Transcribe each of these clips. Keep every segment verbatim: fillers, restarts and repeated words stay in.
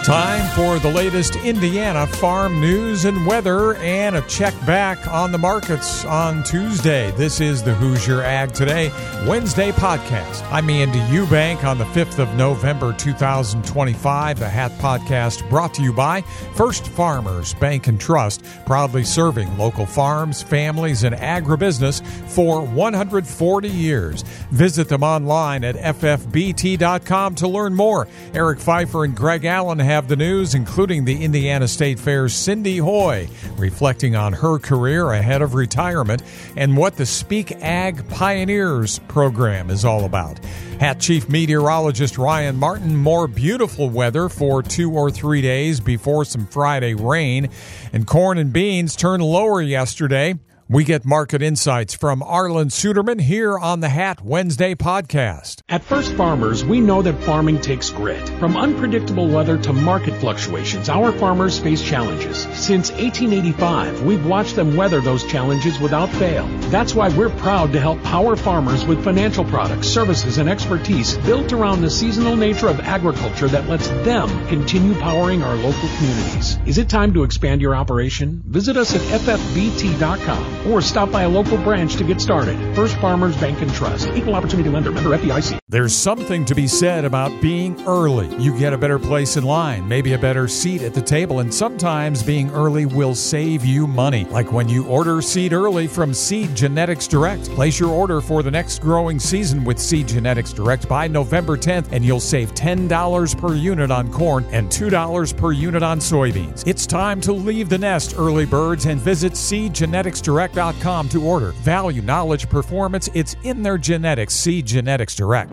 Time for the latest Indiana farm news and weather and a check back on the markets on Tuesday. This is the Hoosier Ag Today Wednesday podcast. I'm Andy Eubank on the fifth of November, two thousand twenty-five. The Hat Podcast brought to you by First Farmers Bank and Trust, proudly serving local farms, families, and agribusiness for one hundred forty years. Visit them online at f f b t dot com to learn more. Eric Pfeiffer and Greg Allen have the news, including the Indiana State Fair's Cindy Hoy, reflecting on her career ahead of retirement and what the Speak Ag Pioneers program is all about. Hat Chief Meteorologist Ryan Martin, more beautiful weather for two or three days before some Friday rain. And corn and beans turned lower yesterday. We get market insights from Arlen Suderman here on the Hat Wednesday podcast. At First Farmers, we know that farming takes grit. From unpredictable weather to market fluctuations, our farmers face challenges. Since eighteen eighty-five, we've watched them weather those challenges without fail. That's why we're proud to help power farmers with financial products, services, and expertise built around the seasonal nature of agriculture that lets them continue powering our local communities. Is it time to expand your operation? Visit us at f f b t dot com. or stop by a local branch to get started. First Farmers Bank and Trust. Equal Opportunity Lender. Member F D I C. There's something to be said about being early. You get a better place in line, maybe a better seat at the table, and sometimes being early will save you money. Like when you order seed early from Seed Genetics Direct. Place your order for the next growing season with Seed Genetics Direct by November tenth, and you'll save ten dollars per unit on corn and two dollars per unit on soybeans. It's time to leave the nest, early birds, and visit seed genetics direct dot com to order. Value, knowledge, performance, it's in their genetics. Seed Genetics Direct.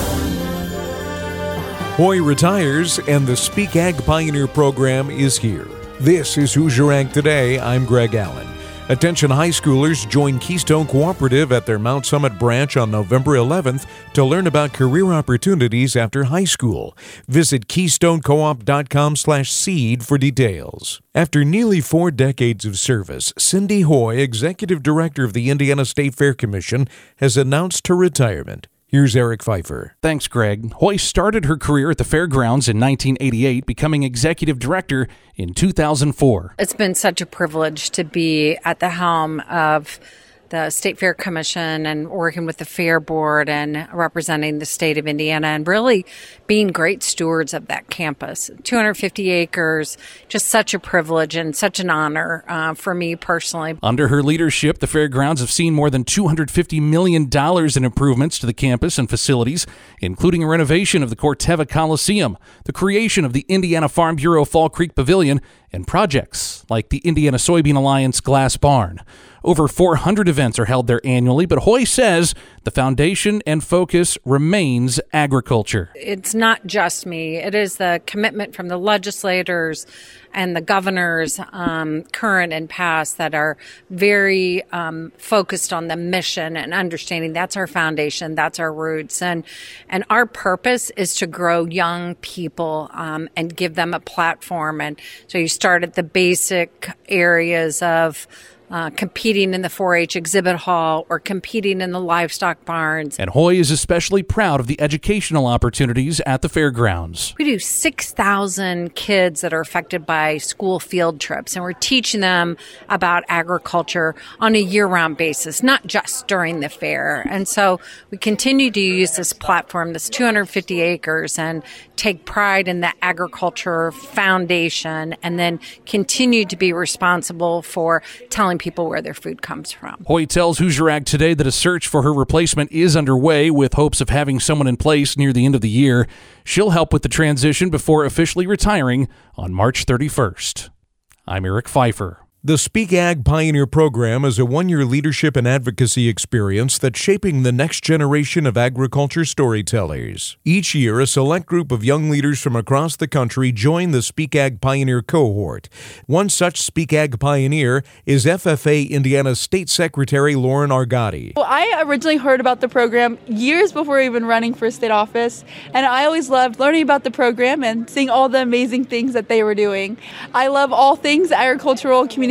Hoy retires and the Speak Ag Pioneer program is here. This is Hoosier Ag Today. I'm Greg Allen. Attention high schoolers, join Keystone Cooperative at their Mount Summit branch on November eleventh to learn about career opportunities after high school. Visit keystone coop dot com slash seed for details. After nearly four decades of service, Cindy Hoy, Executive Director of the Indiana State Fair Commission, has announced her retirement. Here's Eric Pfeiffer. Thanks, Greg. Hoy started her career at the fairgrounds in nineteen eighty-eight, becoming executive director in two thousand four. It's been such a privilege to be at the helm of the State Fair Commission and working with the Fair Board and representing the state of Indiana and really being great stewards of that campus. two hundred fifty acres, just such a privilege and such an honor uh, for me personally. Under her leadership, the fairgrounds have seen more than two hundred fifty million dollars in improvements to the campus and facilities, including a renovation of the Corteva Coliseum, the creation of the Indiana Farm Bureau Fall Creek Pavilion, and projects like the Indiana Soybean Alliance Glass Barn. Over four hundred events are held there annually, but Hoy says the foundation and focus remains agriculture. It's not just me. It is the commitment from the legislators and the governors, um, current and past, that are very um, focused on the mission and understanding that's our foundation, that's our roots. And, and our purpose is to grow young people um, and give them a platform. And so you start at the basic areas of Uh, competing in the four H exhibit hall or competing in the livestock barns. And Hoy is especially proud of the educational opportunities at the fairgrounds. We do six thousand kids that are affected by school field trips, and we're teaching them about agriculture on a year-round basis, not just during the fair. And so we continue to use this platform, this two hundred fifty acres, and take pride in the agriculture foundation, and then continue to be responsible for telling people where their food comes from. Hoy tells Hoosier Ag Today that a search for her replacement is underway with hopes of having someone in place near the end of the year. She'll help with the transition before officially retiring on March thirty-first. I'm Eric Pfeiffer. The Speak Ag Pioneer program is a one-year leadership and advocacy experience that's shaping the next generation of agriculture storytellers. Each year, a select group of young leaders from across the country join the Speak Ag Pioneer cohort. One such Speak Ag Pioneer is F F A Indiana State Secretary Lauren Argotti. Well, I originally heard about the program years before even running for state office, and I always loved learning about the program and seeing all the amazing things that they were doing. I love all things agricultural communication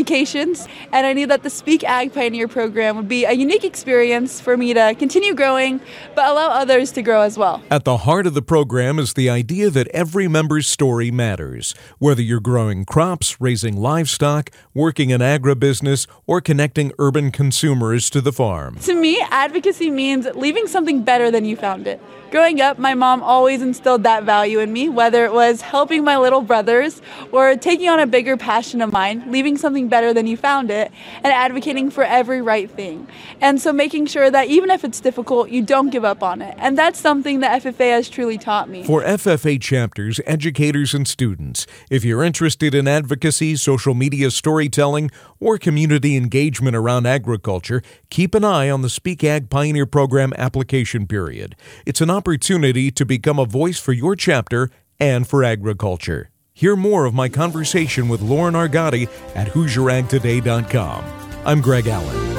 communications, and I knew that the Speak Ag Pioneer program would be a unique experience for me to continue growing, but allow others to grow as well. At the heart of the program is the idea that every member's story matters, whether you're growing crops, raising livestock, working in agribusiness, or connecting urban consumers to the farm. To me, advocacy means leaving something better than you found it. Growing up, my mom always instilled that value in me, whether it was helping my little brothers or taking on a bigger passion of mine, leaving something better than you found it, and advocating for every right thing. And so making sure that even if it's difficult, you don't give up on it. And that's something that F F A has truly taught me. For F F A chapters, educators, and students, if you're interested in advocacy, social media storytelling, or community engagement around agriculture, keep an eye on the Speak Ag Pioneer Program application period. It's an opportunity to become a voice for your chapter and for agriculture. Hear more of my conversation with Lauren Argotti at Hoosier Ag Today dot com. I'm Greg Allen.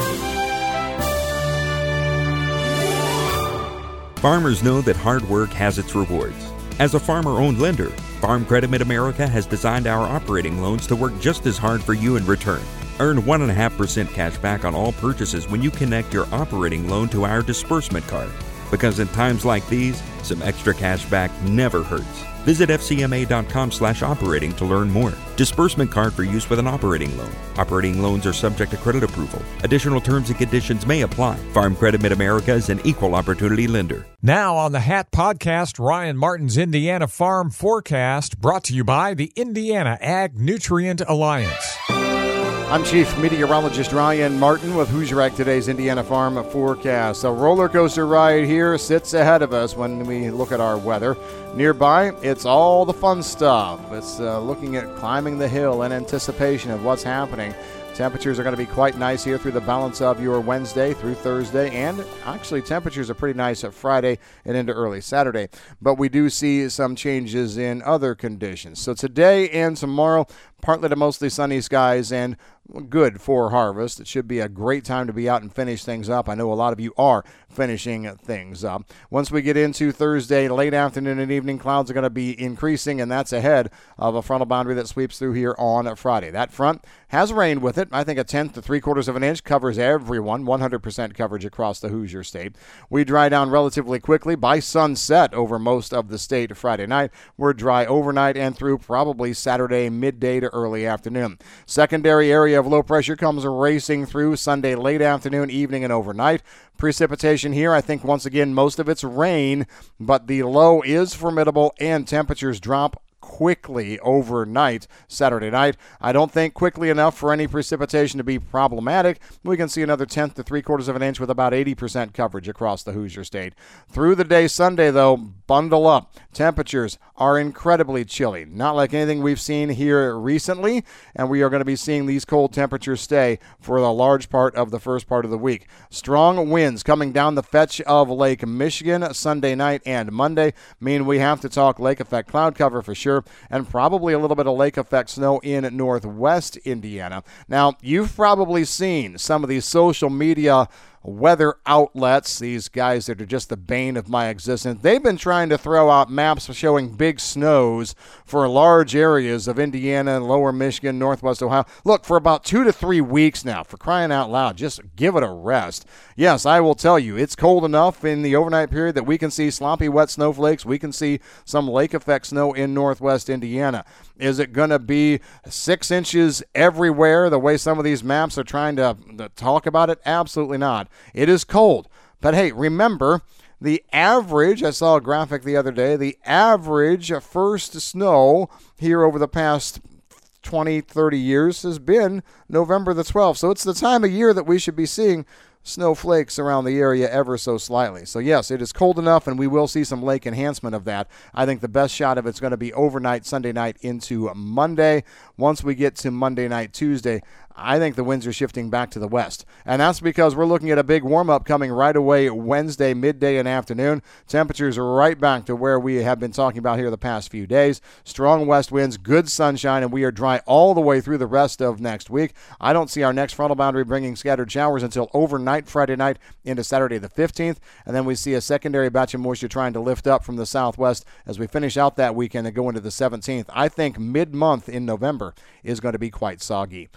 Farmers know that hard work has its rewards. As a farmer-owned lender, Farm Credit Mid-America has designed our operating loans to work just as hard for you in return. Earn one point five percent cash back on all purchases when you connect your operating loan to our disbursement card. Because in times like these, some extra cash back never hurts. Visit F C M A dot com slash operating to learn more. Disbursement card for use with an operating loan. Operating loans are subject to credit approval. Additional terms and conditions may apply. Farm Credit Mid-America is an equal opportunity lender. Now on the Hat Podcast, Ryan Martin's Indiana Farm Forecast, brought to you by the Indiana Ag Nutrient Alliance. I'm Chief Meteorologist Ryan Martin with Hoosier Ag Today's Indiana Farm Forecast. A roller coaster ride here sits ahead of us when we look at our weather. Nearby, it's all the fun stuff. It's uh, looking at climbing the hill in anticipation of what's happening. Temperatures are going to be quite nice here through the balance of your Wednesday through Thursday, and actually temperatures are pretty nice at Friday and into early Saturday. But we do see some changes in other conditions. So today and tomorrow, partly to mostly sunny skies and good for harvest. It should be a great time to be out and finish things up. I know a lot of you are finishing things up. Once we get into Thursday, late afternoon and evening, clouds are going to be increasing, and that's ahead of a frontal boundary that sweeps through here on Friday. That front has rain with it. I think a tenth to three quarters of an inch covers everyone, one hundred percent coverage across the Hoosier State. We dry down relatively quickly by sunset over most of the state Friday night. We're dry overnight and through probably Saturday midday to early afternoon. Secondary area of low pressure comes racing through Sunday late afternoon, evening, and overnight. Precipitation here, I think once again most of it's rain, but the low is formidable and temperatures drop quickly overnight Saturday night. I don't think quickly enough for any precipitation to be problematic. We can see another tenth to three quarters of an inch with about eighty percent coverage across the Hoosier State. Through the day Sunday, though, bundle up. Temperatures are incredibly chilly, not like anything we've seen here recently, and we are going to be seeing these cold temperatures stay for a large part of the first part of the week. Strong winds coming down the fetch of Lake Michigan Sunday night and Monday mean we have to talk lake effect cloud cover for sure, and probably a little bit of lake effect snow in northwest Indiana. Now, you've probably seen some of these social media weather outlets, these guys that are just the bane of my existence. They've been trying to throw out maps showing big snows for large areas of Indiana and lower Michigan, northwest Ohio. Look, for about two to three weeks now, for crying out loud, just give it a rest. Yes, I will tell you, it's cold enough in the overnight period that we can see sloppy wet snowflakes. We can see some lake effect snow in northwest Indiana. Is it going to be six inches everywhere the way some of these maps are trying to, to talk about it? Absolutely not. It is cold. But hey, remember, the average, I saw a graphic the other day, the average first snow here over the past twenty, thirty years has been November the twelfth. So it's the time of year that we should be seeing snowflakes around the area ever so slightly. So yes, it is cold enough, and we will see some lake enhancement of that. I think the best shot of it's going to be overnight Sunday night into Monday. Once we get to Monday night, Tuesday, I think the winds are shifting back to the west. And that's because we're looking at a big warm-up coming right away Wednesday, midday and afternoon. Temperatures are right back to where we have been talking about here the past few days. Strong west winds, good sunshine, and we are dry all the way through the rest of next week. I don't see our next frontal boundary bringing scattered showers until overnight Friday night into Saturday the fifteenth. And then we see a secondary batch of moisture trying to lift up from the southwest as we finish out that weekend and go into the seventeenth. I think mid-month in November is going to be quite soggy. I'm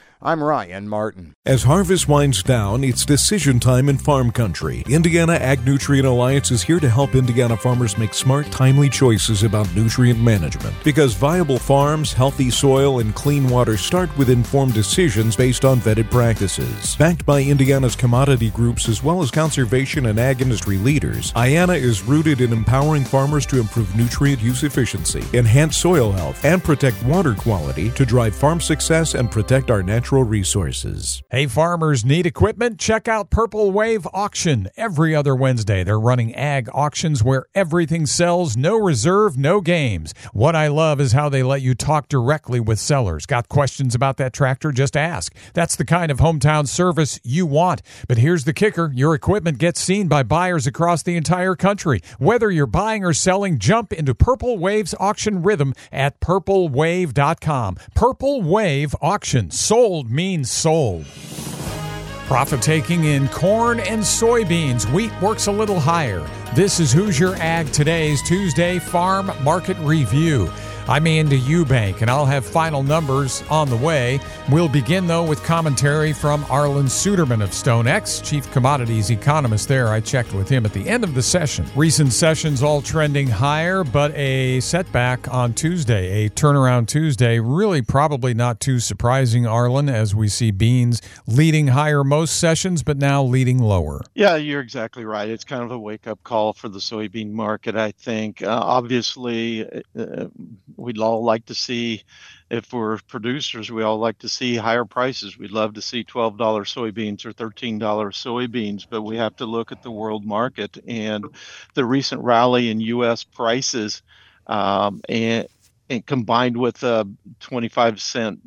Ryan Martin. As harvest winds down, it's decision time in farm country. Indiana Ag Nutrient Alliance is here to help Indiana farmers make smart, timely choices about nutrient management. Because viable farms, healthy soil, and clean water start with informed decisions based on vetted practices. Backed by Indiana's commodity groups as well as conservation and ag industry leaders, I A N A is rooted in empowering farmers to improve nutrient use efficiency, enhance soil health, and protect water quality to drive farm success and protect our natural resources. Hey, farmers need equipment? Check out Purple Wave Auction. Every other Wednesday, they're running ag auctions where everything sells, no reserve, no games. What I love is how they let you talk directly with sellers. Got questions about that tractor? Just ask. That's the kind of hometown service you want. But here's the kicker. Your equipment gets seen by buyers across the entire country. Whether you're buying or selling, jump into Purple Wave's auction rhythm at purple wave dot com. Purple Wave Auction. Sold means sold. Profit taking in corn and soybeans. Wheat works a little higher. This is Hoosier Ag Today's Tuesday Farm Market Review. I'm Andy Eubank, and I'll have final numbers on the way. We'll begin, though, with commentary from Arlen Suderman of StoneX, chief commodities economist there. I checked with him at the end of the session. Recent sessions all trending higher, but a setback on Tuesday, a turnaround Tuesday. Really probably not too surprising, Arlen, as we see beans leading higher most sessions, but now leading lower. Yeah, you're exactly right. It's kind of a wake-up call for the soybean market, I think. Uh, obviously, uh, we'd all like to see, if we're producers, we all like to see higher prices. We'd love to see twelve dollars soybeans or thirteen dollars soybeans, but we have to look at the world market and the recent rally in U S prices, um, and, and combined with a twenty-five cent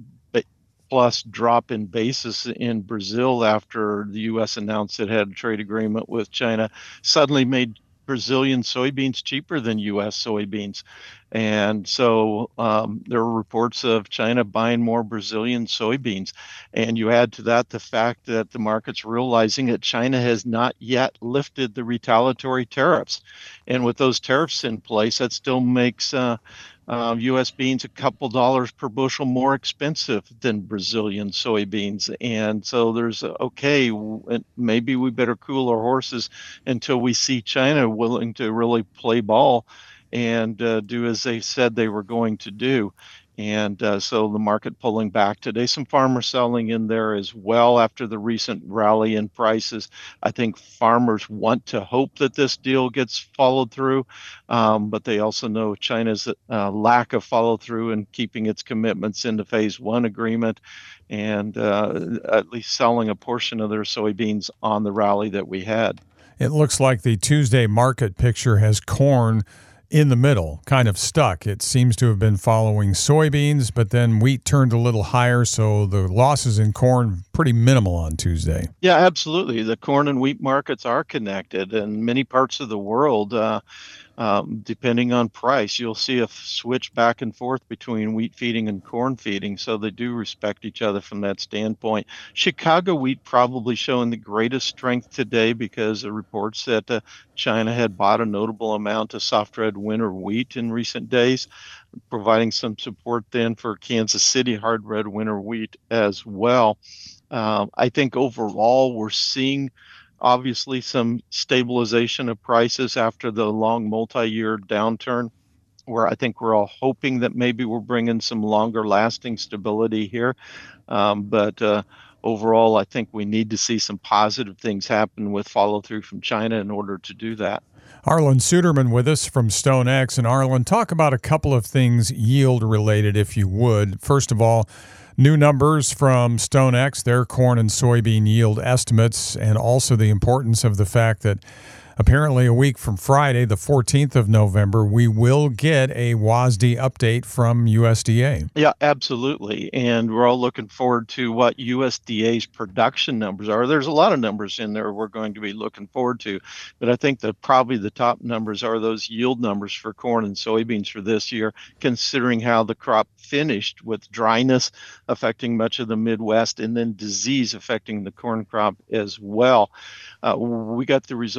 plus drop in basis in Brazil after the U S announced it had a trade agreement with China, suddenly made Brazilian soybeans cheaper than U S soybeans. And so um, there were reports of China buying more Brazilian soybeans. And you add to that the fact that the market's realizing that China has not yet lifted the retaliatory tariffs. And with those tariffs in place, that still makes uh, uh, U S beans a couple dollars per bushel more expensive than Brazilian soybeans. And so there's, a, okay, maybe we better cool our horses until we see China willing to really play ball and uh, do as they said they were going to do. And uh, so the market pulling back today. Some farmers selling in there as well after the recent rally in prices. I think farmers want to hope that this deal gets followed through, um, but they also know China's uh, lack of follow through and keeping its commitments in the phase one agreement, and uh, at least selling a portion of their soybeans on the rally that we had. It looks like the Tuesday market picture has corn in the middle, kind of stuck. It seems to have been following soybeans, but then wheat turned a little higher, so the losses in corn pretty minimal on Tuesday. Yeah, absolutely. The corn and wheat markets are connected, and many parts of the world, uh, um, depending on price, you'll see a switch back and forth between wheat feeding and corn feeding, so they do respect each other from that standpoint. Chicago wheat probably showing the greatest strength today because of reports that uh, China had bought a notable amount of soft red winter wheat in recent days, providing some support then for Kansas City hard red winter wheat as well. Um, I think overall we're seeing obviously some stabilization of prices after the long multi-year downturn, where I think we're all hoping that maybe we're bringing some longer lasting stability here. Um, but uh, overall, I think we need to see some positive things happen with follow through from China in order to do that. Arlen Suderman with us from StoneX. And Arlen, talk about a couple of things yield related, if you would. First of all, new numbers from StoneX, their corn and soybean yield estimates, and also the importance of the fact that apparently a week from Friday, the fourteenth of November, we will get a W A S D update from U S D A. Yeah, absolutely. And we're all looking forward to what U S D A's production numbers are. There's a lot of numbers in there we're going to be looking forward to, but I think that probably the top numbers are those yield numbers for corn and soybeans for this year, considering how the crop finished with dryness affecting much of the Midwest and then disease affecting the corn crop as well. Uh, we got the results of our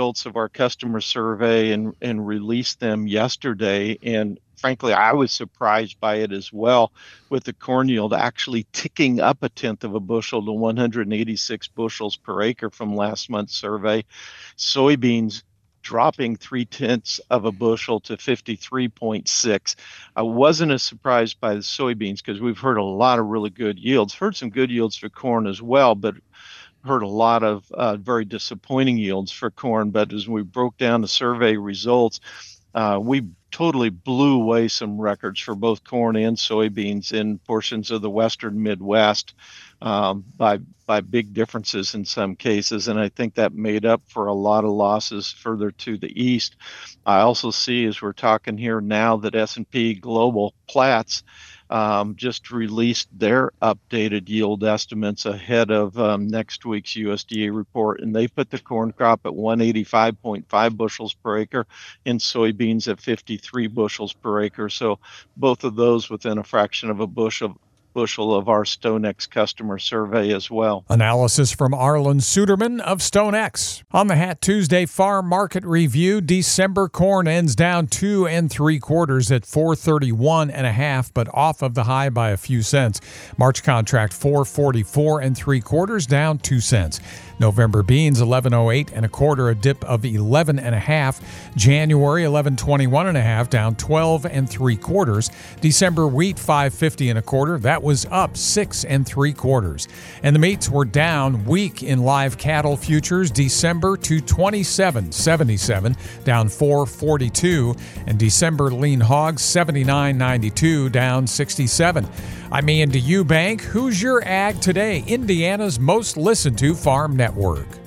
our customer survey and, and released them yesterday. And frankly, I was surprised by it as well, with the corn yield actually ticking up a tenth of a bushel to one hundred eighty-six bushels per acre from last month's survey. Soybeans dropping three tenths of a bushel to fifty-three point six. I wasn't as surprised by the soybeans because we've heard a lot of really good yields, heard some good yields for corn as well, but heard a lot of uh, very disappointing yields for corn. But as we broke down the survey results, uh, we totally blew away some records for both corn and soybeans in portions of the western Midwest um, by by big differences in some cases. And I think that made up for a lot of losses further to the east. I also see, as we're talking here now, that S and P Global Platts Um, just released their updated yield estimates ahead of um, next week's U S D A report, and they put the corn crop at one hundred eighty-five point five bushels per acre and soybeans at fifty-three bushels per acre. So both of those within a fraction of a bushel bushel of our StoneX customer survey as well. Analysis from Arlen Suderman of StoneX. On the Hat Tuesday Farm Market Review, December corn ends down two and three quarters at four thirty-one and a half, but off of the high by a few cents. March contract four forty-four and three quarters, down two cents. November beans eleven oh eight and a quarter, a dip of eleven and a half. January eleven twenty-one and a half, down twelve and three quarters. December wheat five fifty and a quarter, that was up six and three quarters. And the meats were down weak in live cattle futures. December two twenty-seven seventy-seven, down four forty-two, and December lean hogs seventy-nine ninety-two, down sixty-seven. I'm Ian DeEubank. Who's your Ag Today, Indiana's most listened to farm network.